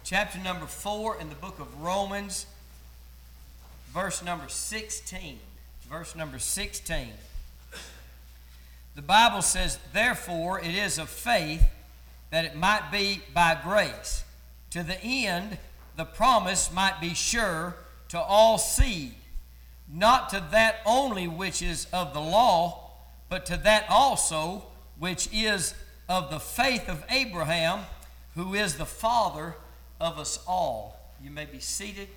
chapter number 4 in the book of Romans, verse number 16. Verse number 16. The Bible says, "Therefore it is of faith that it might be by grace, to the end the promise might be sure to all seed, not to that only which is of the law, but to that also which is of the faith of Abraham, who is the father of us all." You may be seated.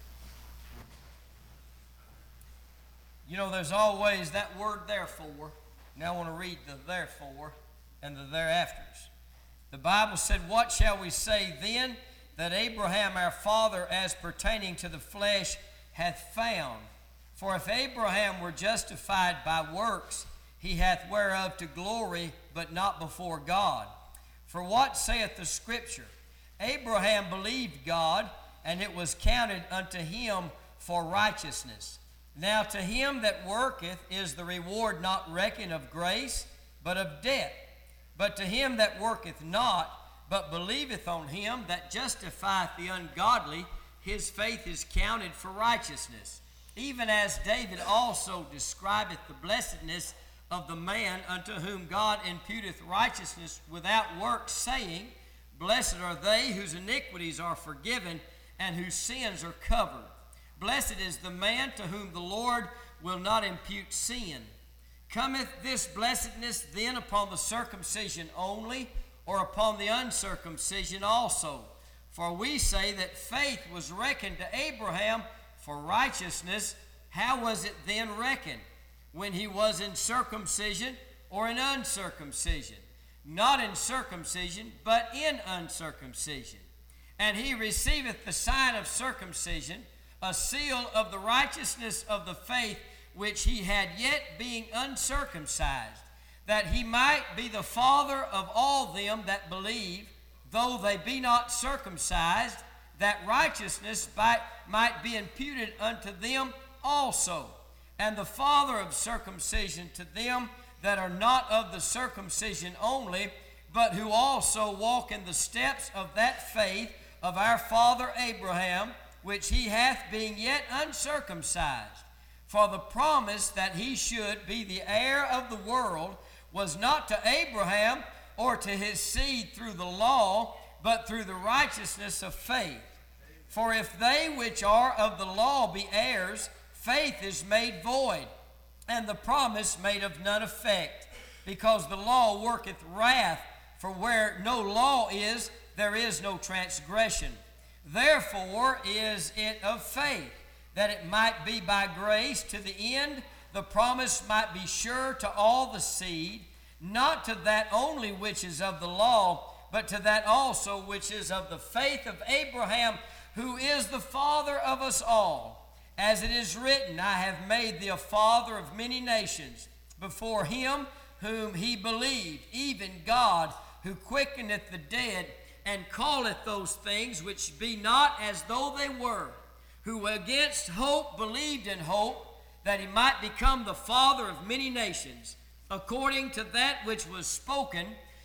You know, there's always that word therefore. Now I want to read the therefore and the thereafters. The Bible said, "What shall we say then that Abraham our father as pertaining to the flesh hath found? For if Abraham were justified by works, he hath whereof to glory, but not before God. For what saith the Scripture? Abraham believed God, and it was counted unto him for righteousness. Now to him that worketh is the reward not reckoned of grace, but of debt. But to him that worketh not, but believeth on him that justifieth the ungodly, his faith is counted for righteousness. Even as David also describeth the blessedness of the man unto whom God imputeth righteousness without works, saying, Blessed are they whose iniquities are forgiven, and whose sins are covered. Blessed is the man to whom the Lord will not impute sin. Cometh this blessedness then upon the circumcision only, or upon the uncircumcision also? For we say that faith was reckoned to Abraham for righteousness. How was it then reckoned? When he was in circumcision or in uncircumcision? Not in circumcision, but in uncircumcision. And he receiveth the sign of circumcision, a seal of the righteousness of the faith which he had yet being uncircumcised, that he might be the father of all them that believe, though they be not circumcised, that righteousness might be imputed unto them also, and the father of circumcision to them that are not of the circumcision only, but who also walk in the steps of that faith of our father Abraham, which he hath being yet uncircumcised. For the promise that he should be the heir of the world was not to Abraham or to his seed through the law, but through the righteousness of faith. For if they which are of the law be heirs, faith is made void, and the promise made of none effect, because the law worketh wrath, for where no law is, there is no transgression. Therefore is it of faith, that it might be by grace, to the end the promise might be sure to all the seed, not to that only which is of the law, but to that also which is of the faith of Abraham, who is the father of us all. As it is written, I have made thee a father of many nations, before him whom he believed, even God, who quickeneth the dead, and calleth those things which be not as though they were, who against hope believed in hope, that he might become the father of many nations, according to that which was spoken,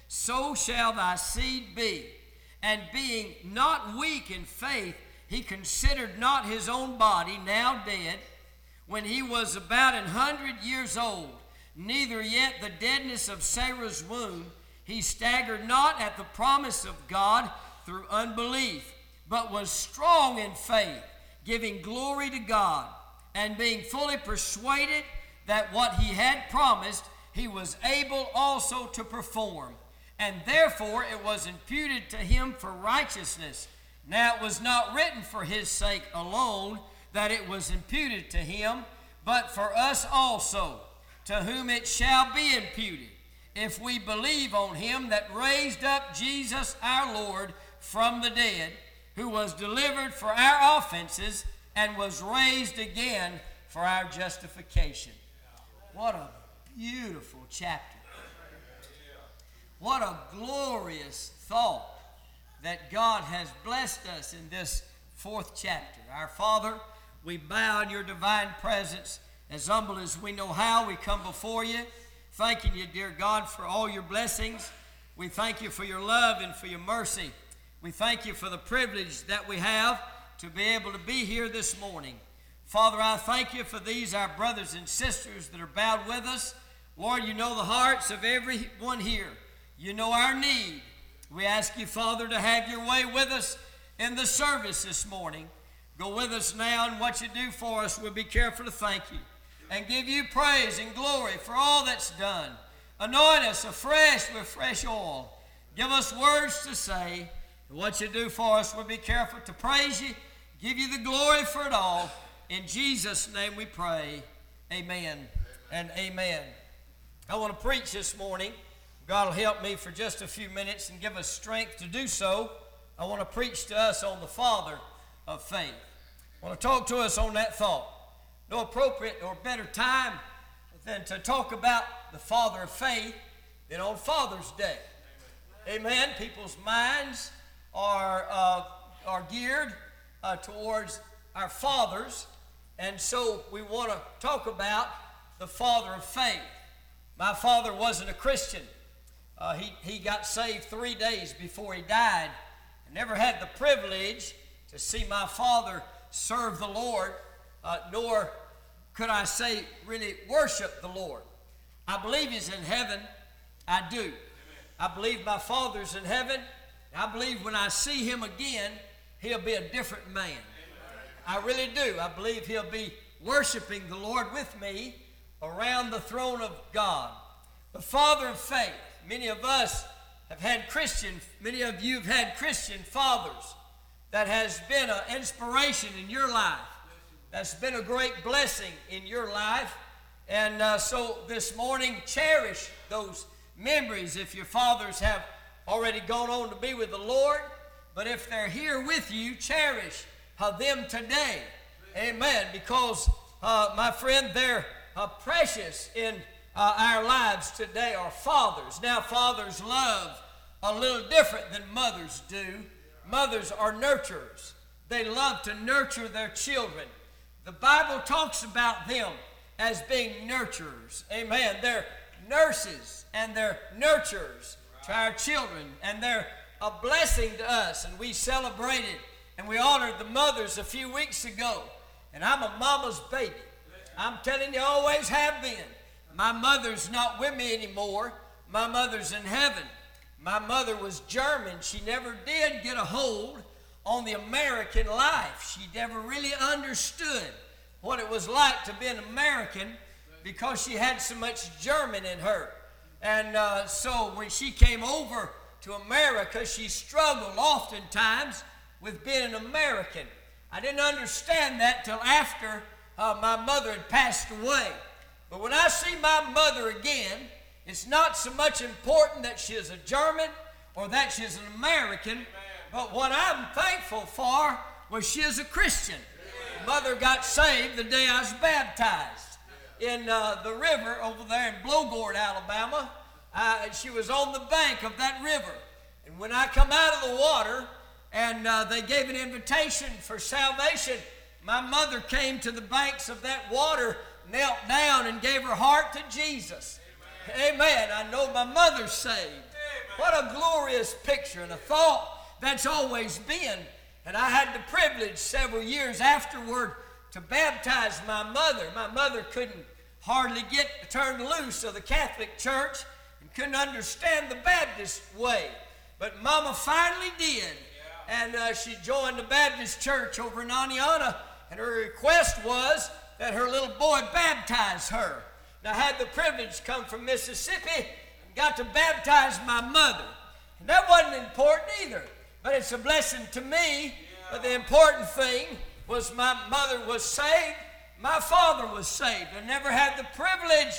so shall thy seed be. And being not weak in faith, he considered not his own body, now dead, when he was about 100 years old, neither yet the deadness of Sarah's womb. He staggered not at the promise of God through unbelief, but was strong in faith, giving glory to God, and being fully persuaded that what he had promised, he was able also to perform. And therefore it was imputed to him for righteousness. Now it was not written for his sake alone that it was imputed to him, but for us also, to whom it shall be imputed, if we believe on him that raised up Jesus our Lord from the dead, who was delivered for our offenses and was raised again for our justification. What a beautiful chapter. What a glorious thought that God has blessed us in this 4th chapter. Our Father, we bow in your divine presence. As humble as we know how, we come before you, thanking you, dear God, for all your blessings. We thank you for your love and for your mercy. We thank you for the privilege that we have to be able to be here this morning. Father, I thank you for these, our brothers and sisters that are bowed with us. Lord, you know the hearts of everyone here. You know our need. We ask you, Father, to have your way with us in the service this morning. Go with us now, and what you do for us, we'll be careful to thank you and give you praise and glory for all that's done. Anoint us afresh with fresh oil. Give us words to say. And what you do for us, we'll be careful to praise you, give you the glory for it all. In Jesus' name we pray. Amen and amen. I want to preach this morning. God will help me for just a few minutes and give us strength to do so. I want to preach to us on the Father of faith. I want to talk to us on that thought. No appropriate or better time than to talk about the Father of faith than on Father's Day. Amen. People's minds are geared towards our fathers, and so we want to talk about the Father of faith. My father wasn't a Christian. He got saved 3 days before he died. I never had the privilege to see my father serve the Lord, nor could I say really worship the Lord. I believe he's in heaven. I do. I believe my father's in heaven. I believe when I see him again, he'll be a different man. I really do. I believe he'll be worshiping the Lord with me around the throne of God. The Father of faith. Many of us have had many of you have had Christian fathers. That has been an inspiration in your life. That's been a great blessing in your life. And so this morning, cherish those memories if your fathers have already gone on to be with the Lord. But if they're here with you, cherish them today. Amen. Because, my friend, they're precious in our lives today, are fathers. Now, fathers love a little different than mothers do. Mothers are nurturers. They love to nurture their children. The Bible talks about them as being nurturers. Amen. They're nurses and they're nurturers to our children, and they're a blessing to us. And we celebrated and we honored the mothers a few weeks ago. And I'm a mama's baby. I'm telling you, always have been. My mother's not with me anymore. My mother's in heaven. My mother was German. She never did get a hold on the American life. She never really understood what it was like to be an American because she had so much German in her. And so when she came over to America, she struggled oftentimes with being an American. I didn't understand that till after my mother had passed away. But when I see my mother again, it's not so much important that she is a German or that she is an American, but what I'm thankful for was she is a Christian. Mother got saved the day I was baptized in the river over there in Blowgord, Alabama. She was on the bank of that river. And when I come out of the water and they gave an invitation for salvation, my mother came to the banks of that water, knelt down and gave her heart to Jesus. Amen. I know my mother's saved. What a glorious picture and a thought that's always been. And I had the privilege several years afterward to baptize my mother. My mother couldn't hardly get turned loose of the Catholic Church and couldn't understand the Baptist way. But Mama finally did. And she joined the Baptist Church over in Aniana, and her request was that her little boy baptize her. And I had the privilege come from Mississippi and got to baptize my mother. And that wasn't important either, but it's a blessing to me. But the important thing was my mother was saved, my father was saved. I never had the privilege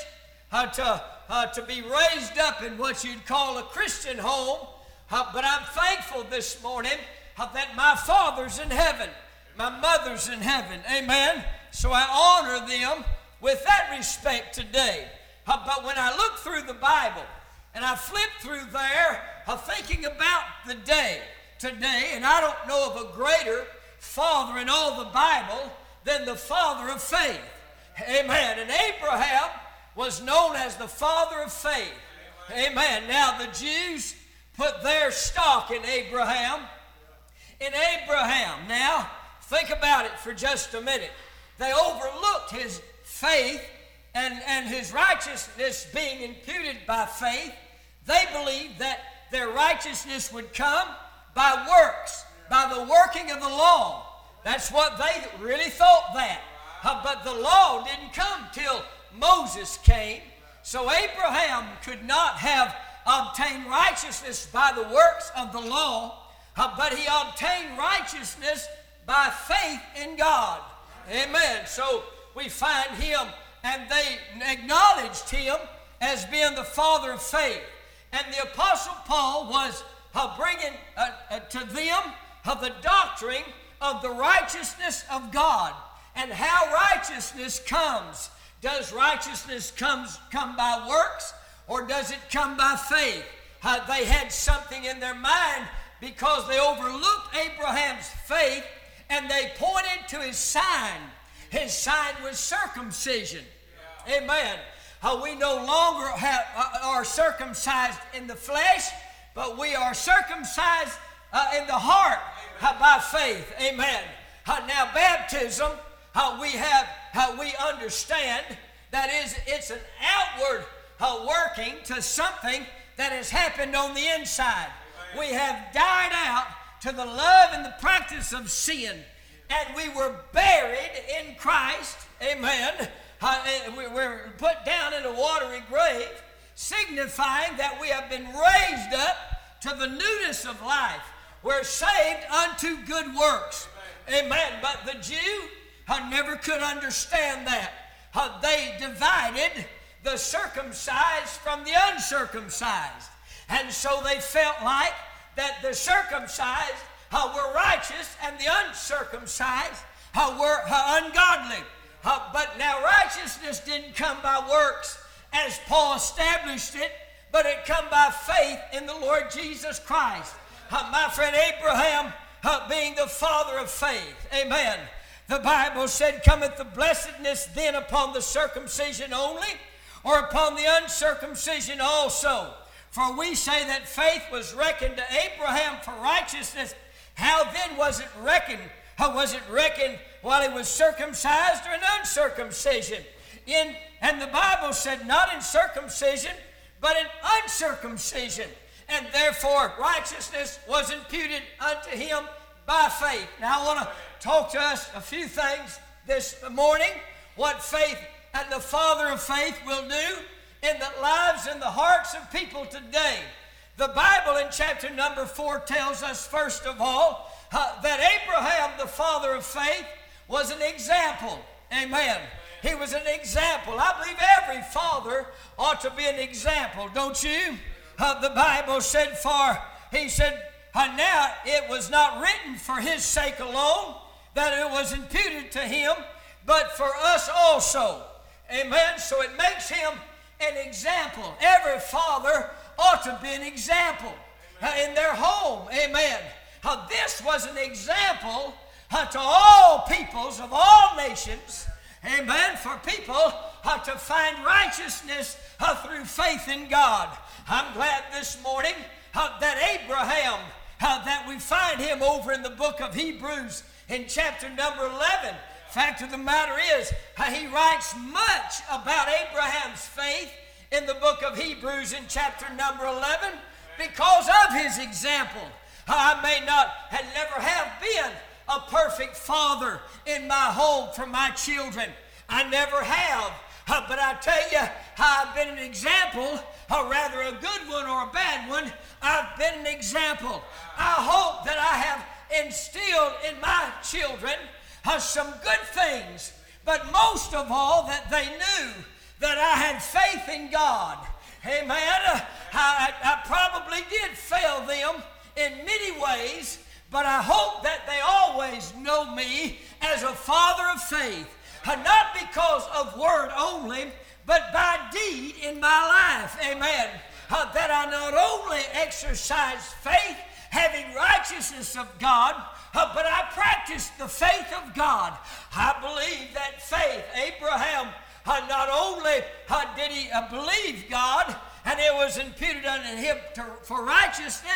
to be raised up in what you'd call a Christian home, but I'm thankful this morning that my father's in heaven, my mother's in heaven. Amen. So I honor them with that respect today. But when I look through the Bible and I flip through there, thinking about the day today, and I don't know of a greater father in all the Bible than the father of faith. Amen. And Abraham was known as the father of faith. Amen. Now the Jews put their stock in Abraham in Abraham. Now, think about it for just a minute. They overlooked his faith and his righteousness being imputed by faith. They believed that their righteousness would come by works, by the working of the law. That's what they really thought that. But the law didn't come till Moses came. So Abraham could not have obtained righteousness by the works of the law, but he obtained righteousness by faith in God. Amen. So we find him, and they acknowledged him as being the father of faith. And the Apostle Paul was bringing to them the doctrine of the righteousness of God and how righteousness comes. Does righteousness come by works, or does it come by faith? They had something in their mind because they overlooked Abraham's faith and they pointed to his sign. His sign was circumcision. Yeah. Amen. We no longer are circumcised in the flesh, but we are circumcised in the heart by faith. Amen. Now baptism, we understand that it's an outward working to something that has happened on the inside. We have died out to the love and the practice of sin, and we were buried in Christ. Amen. We were put down in a watery grave, signifying that we have been raised up to the newness of life. We're saved unto good works. Amen. But the Jew never could understand that. They divided the circumcised from the uncircumcised. And so they felt like that the circumcised were righteous and the uncircumcised were ungodly. But now righteousness didn't come by works as Paul established it, but it come by faith in the Lord Jesus Christ. My friend Abraham being the father of faith. Amen. The Bible said, cometh the blessedness then upon the circumcision only, or upon the uncircumcision also? For we say that faith was reckoned to Abraham for righteousness. How then was it reckoned? How was it reckoned while he was circumcised or in uncircumcision? And the Bible said not in circumcision, but in uncircumcision. And therefore righteousness was imputed unto him by faith. Now I want to talk to us a few things this morning. What faith and the father of faith will do in the lives and the hearts of people today. The Bible in chapter number 4 tells us, first of all, that Abraham, the father of faith, was an example. Amen. He was an example. I believe every father ought to be an example, don't you? The Bible said, now it was not written for his sake alone, that it was imputed to him, but for us also. Amen. So it makes him an example. Every father ought to be an example in their home. Amen. This was an example to all peoples of all nations. Amen. For people to find righteousness through faith in God. I'm glad this morning that Abraham, that we find him over in the book of Hebrews in chapter number 11. Fact of the matter is, he writes much about Abraham's faith in the book of Hebrews in chapter number 11 because of his example. I may not and never have been a perfect father in my home for my children. I never have. But I tell you, I've been an example, or rather a good one or a bad one. I've been an example. I hope that I have instilled in my children some good things, but most of all that they knew that I had faith in God. Amen. I probably did fail them in many ways, but I hope that they always know me as a father of faith, not because of word only, but by deed in my life. Amen. That I not only exercise faith, having righteousness of God, but I practice the faith of God. I believe that faith, Abraham, not only did he believe God, and it was imputed unto him for righteousness,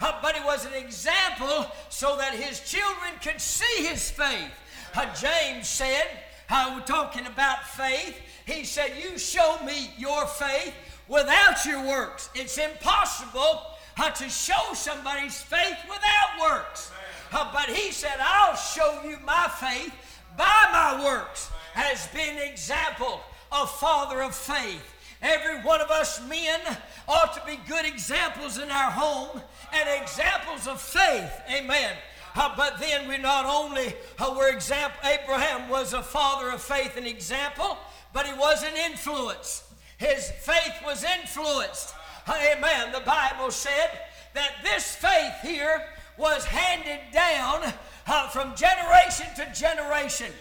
but he was an example so that his children could see his faith. James said, we're talking about faith, he said, you show me your faith without your works. It's impossible to show somebody's faith without works. But he said, I'll show you my faith by my works, as being an example of father of faith. Every one of us men ought to be good examples in our home and examples of faith. Amen. But then we not only were example, Abraham was a father of faith and example, but he was an influence. His faith was influenced. Amen. The Bible said that this faith here was handed down from generation to generation.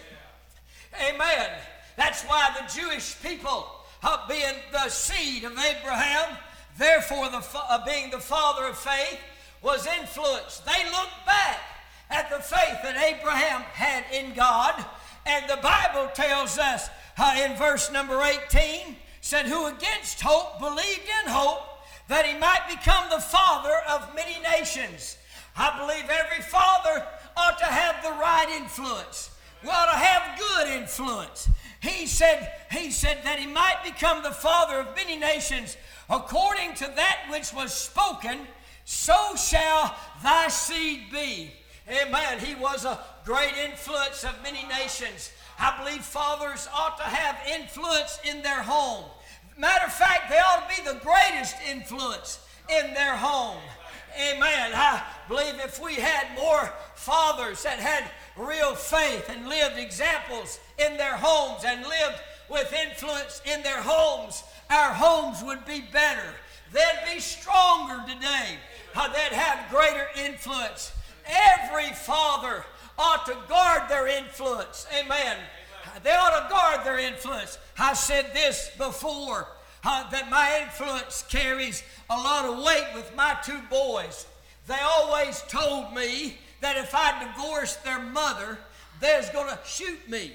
Amen. That's why the Jewish people, being the seed of Abraham, therefore being the father of faith, was influenced. They looked back at the faith that Abraham had in God, and the Bible tells us in verse number 18, said, who against hope believed in hope, that he might become the father of many nations. I believe every father ought to have the right influence. We ought to have good influence. He said that he might become the father of many nations, according to that which was spoken, so shall thy seed be. Amen. He was a great influence of many nations. I believe fathers ought to have influence in their home. Matter of fact, they ought to be the greatest influence in their home. Amen. I believe if we had more fathers that had real faith and lived examples in their homes and lived with influence in their homes, our homes would be better. They'd be stronger today. They'd have greater influence. Every father ought to guard their influence. Amen. They ought to guard their influence. I said this before, that my influence carries a lot of weight with my two boys. They always told me that if I divorced their mother, they was going to shoot me.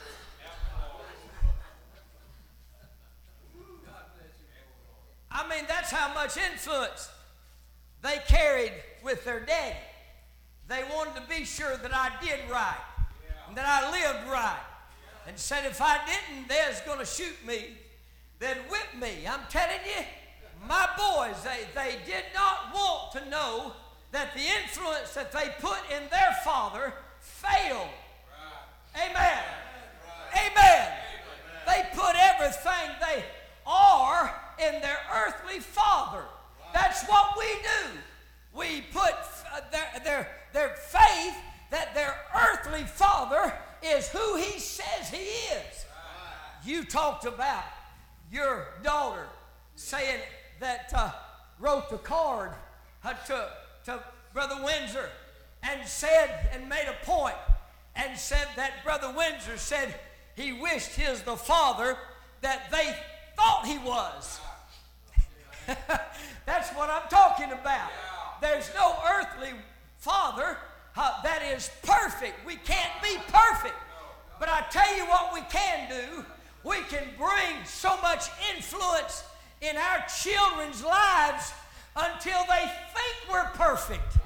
I mean, that's how much influence they carried with their daddy. They wanted to be sure that I did right and that I lived right. And said if I didn't, they was going to shoot me. They'd whip me. I'm telling you, my boys, they did not want to know that the influence that they put in their father failed. Right. Amen. Right. Amen. They put everything they are in their earthly father. Right. That's what we do. We put their faith that their earthly father is who he says he is. Right. You talked about your daughter saying that wrote the card to Brother Windsor and said and made a point and said that Brother Windsor said he wished he was the father that they thought he was. That's what I'm talking about. There's no earthly father that is perfect. We can't be perfect. But I tell you what we can do. We can bring so much influence in our children's lives until they think we're perfect.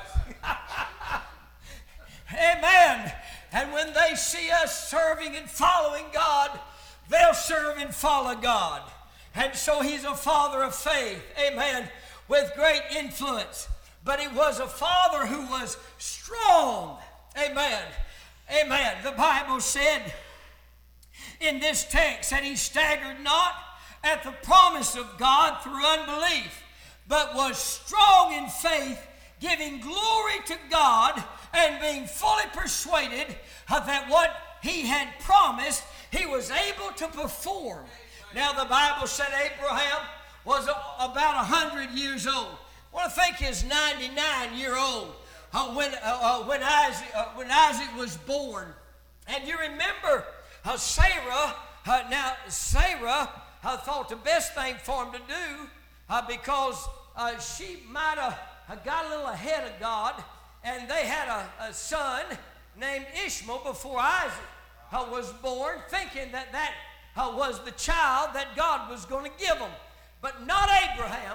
Amen. And when they see us serving and following God, they'll serve and follow God. And so he's a father of faith. Amen. With great influence. But he was a father who was strong. Amen. Amen. The Bible said in this text that he staggered not at the promise of God through unbelief, but was strong in faith, giving glory to God and being fully persuaded that what he had promised, he was able to perform. Now the Bible said Abraham was about 100 years old. I want to think he's 99-year-old when Isaac was born. And you remember Sarah, Sarah thought the best thing for him to do because she might have got a little ahead of God, and they had a son named Ishmael before Isaac was born, thinking that was the child that God was going to give them. But not Abraham.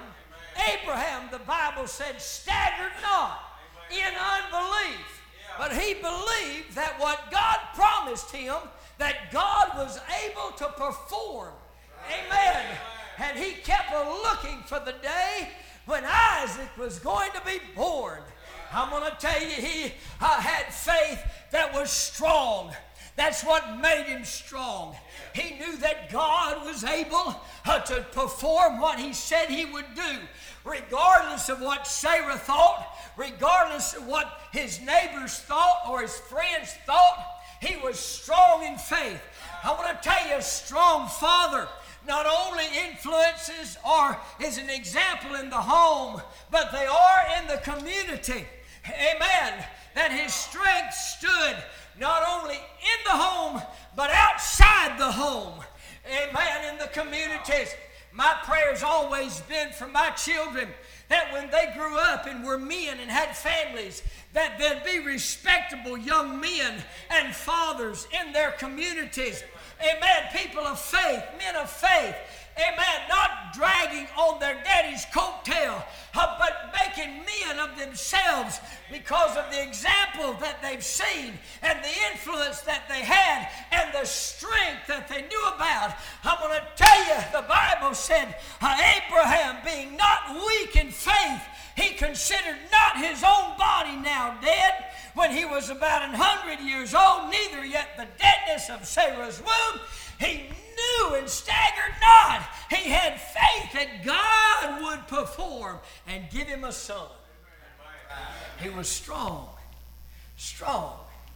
Abraham, the Bible said, staggered not in unbelief. But he believed that what God promised him, that God was able to perform. Amen. And he kept looking for the day when Isaac was going to be born. I'm going to tell you, he had faith that was strong. That's what made him strong. He knew that God was able to perform what he said he would do, regardless of what Sarah thought, regardless of what his neighbors thought or his friends thought. He was strong in faith. I want to tell you, a strong father not only influences or is an example in the home, but they are in the community. Amen. That his strength stood not only in the home, but outside the home. Amen. In the communities. My prayer's always been for my children that when they grew up and were men and had families, that there'd be respectable young men and fathers in their communities. Amen. People of faith, men of faith. Amen. Not dragging on their daddy's coattail, but making men of themselves because of the example that they've seen and the influence that they had and the strength that they knew about. I'm going to tell you, the Bible said, Abraham, being not weak in faith, he considered not his own body now dead when he was about 100 years old, neither yet the deadness of Sarah's womb. He knew and staggered not. He had faith that God would perform and give him a son. He was strong. Strong.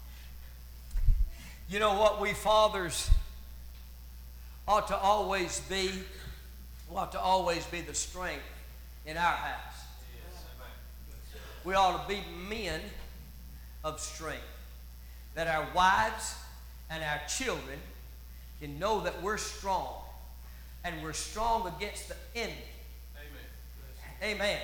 You know what we fathers ought to always be? Ought to always be the strength in our house. We ought to be men of strength. That our wives and our children can know that we're strong. And we're strong against the enemy. Amen. Amen.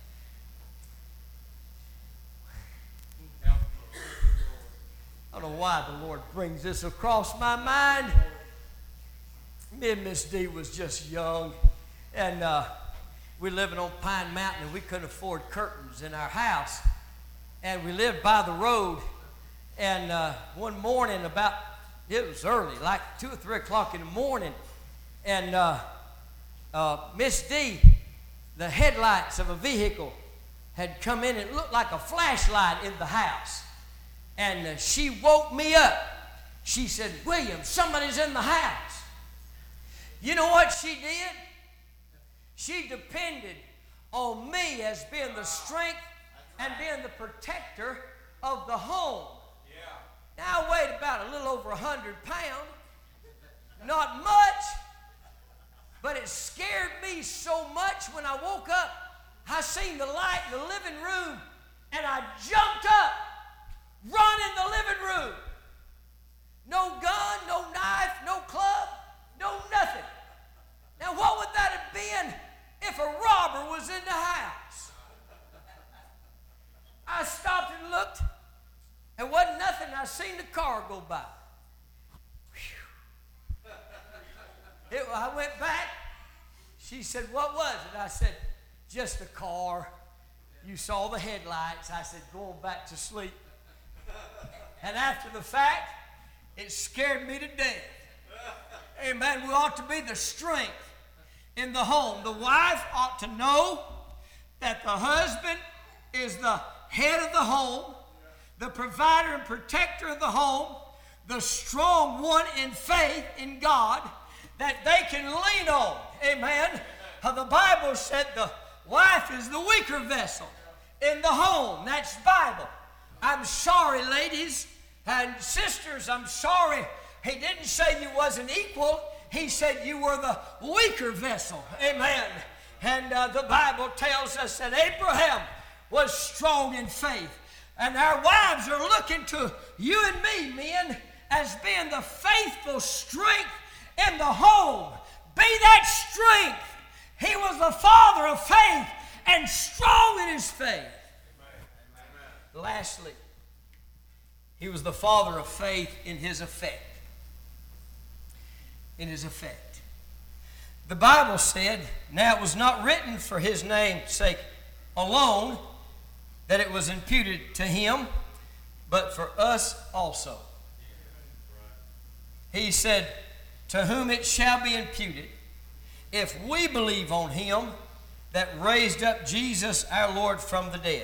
I don't know why the Lord brings this across my mind. Me and Miss D was just young. And we living on Pine Mountain, and we couldn't afford curtains in our house. And we lived by the road. And one morning it was early, like 2 or 3 o'clock in the morning. And Miss D, the headlights of a vehicle had come in. It looked like a flashlight in the house. And she woke me up. She said, "William, somebody's in the house." You know what she did? She depended on me as being the strength and being the protector of the home. Now I weighed about a little over 100 pounds. Not much, but it scared me so much when I woke up. I seen the light in the living room, and I jumped up, run in the living room. No gun, no knife, no club, no nothing. Now what would that have been if a robber was in the house? I stopped and looked. There wasn't nothing. I seen the car go by. I went back. She said, "What was it?" I said, "Just a car. You saw the headlights." I said, "Going back to sleep." And after the fact, it scared me to death. Amen. We ought to be the strength in the home. The wife ought to know that the husband is the head of the home, the provider and protector of the home, the strong one in faith in God that they can lean on. Amen. The Bible said the wife is the weaker vessel in the home. That's Bible. I'm sorry, ladies and sisters, I'm sorry. He didn't say you wasn't equal. He said you were the weaker vessel. Amen. And the Bible tells us that Abraham was strong in faith. And our wives are looking to you and me, men, as being the faithful strength in the home. Be that strength. He was the father of faith and strong in his faith. Amen. Lastly, he was the father of faith in his effect. In his effect. The Bible said, now it was not written for his name's sake alone that it was imputed to him, but for us also. He said, to whom it shall be imputed, if we believe on him that raised up Jesus our Lord from the dead.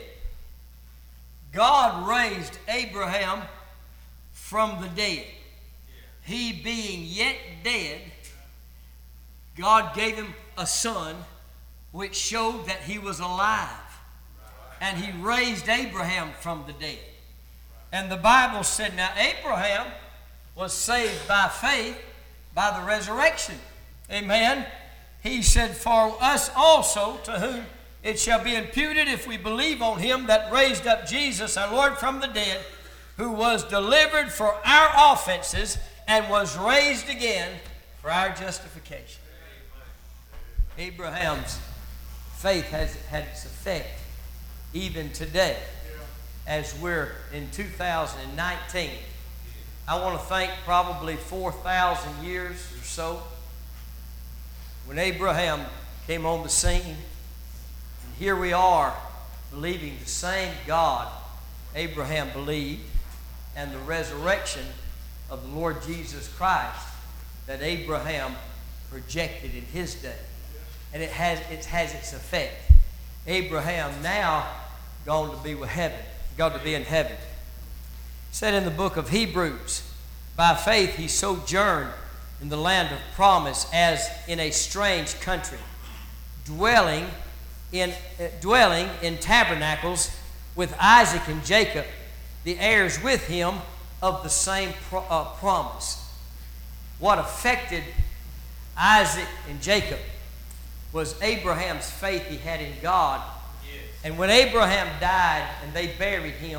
God raised Abraham from the dead. He being yet dead, God gave him a son which showed that he was alive. And he raised Abraham from the dead. And the Bible said, now Abraham was saved by faith by the resurrection. Amen. He said, for us also, to whom it shall be imputed if we believe on him that raised up Jesus our Lord from the dead, who was delivered for our offenses and was raised again for our justification. Abraham's faith has had its effect even today as we're in 2019. I want to think probably 4,000 years or so when Abraham came on the scene. And here we are believing the same God Abraham believed and the resurrection of the Lord Jesus Christ that Abraham projected in his day. And it has its effect. Abraham now gone to be with heaven, gone to be in heaven. It said in the book of Hebrews, by faith he sojourned in the land of promise as in a strange country, dwelling in tabernacles with Isaac and Jacob, the heirs with him of the same promise. What affected Isaac and Jacob was Abraham's faith he had in God. Yes. And when Abraham died and they buried him,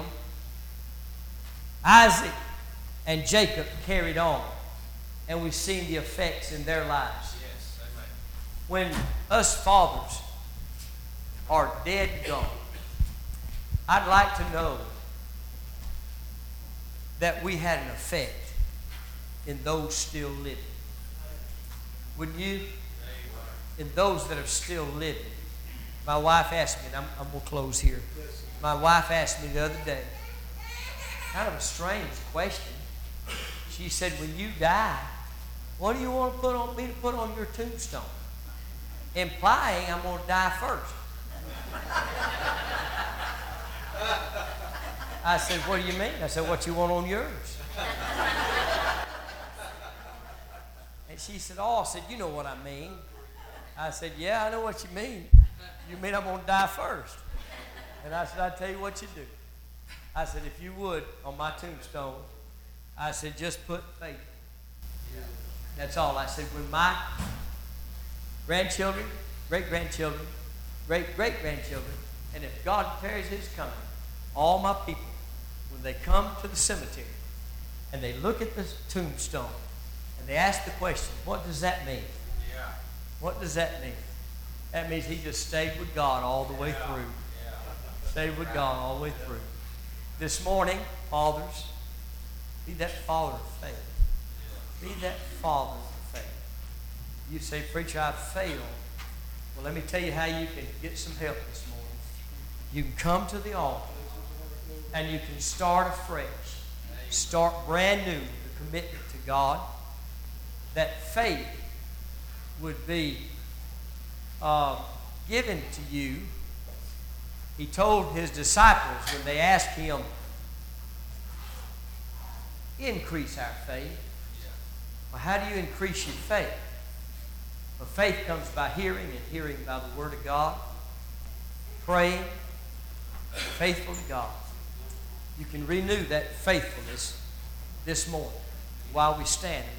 Isaac and Jacob carried on. And we've seen the effects in their lives. Yes. When us fathers are dead and gone, I'd like to know that we had an effect in those still living. Wouldn't you? In those that are still living. My wife asked me, and I'm going to close here. My wife asked me the other day, kind of a strange question. She said, when you die, what do you want me to put on your tombstone? Implying I'm going to die first. I said, what do you mean? I said, what you want on yours? And she said, oh, I said, you know what I mean. I said, yeah, I know what you mean. You mean I'm going to die first. And I said, I'll tell you what you do. I said, if you would, on my tombstone, I said, just put faith. That's all. I said, when my grandchildren, great-grandchildren, great-great-grandchildren, and if God carries his coming, all my people, when they come to the cemetery and they look at the tombstone and they ask the question, what does that mean? What does that mean? That means he just stayed with God all the way through. Stayed with God all the way through. This morning, fathers, be that father of faith. Be that father of faith. You say, preacher, I've failed. Well, let me tell you how you can get some help this morning. You can come to the altar and you can start afresh. Start brand new with a commitment to God. That faith would be given to you. He told his disciples when they asked him, increase our faith. Well, how do you increase your faith? Well, faith comes by hearing, and hearing by the Word of God. Praying, faithful to God. You can renew that faithfulness this morning while we stand.